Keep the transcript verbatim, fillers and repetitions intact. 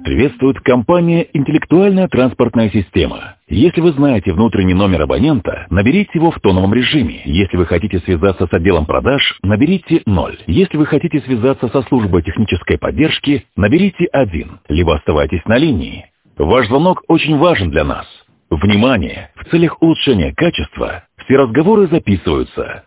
Приветствует компания «Интеллектуальная транспортная система». Если вы знаете внутренний номер абонента, наберите его в тоновом режиме. Если вы хотите связаться с отделом продаж, наберите ноль. Если вы хотите связаться со службой технической поддержки, наберите один. Либо оставайтесь на линии. Ваш звонок очень важен для нас. Внимание! В целях улучшения качества все разговоры записываются.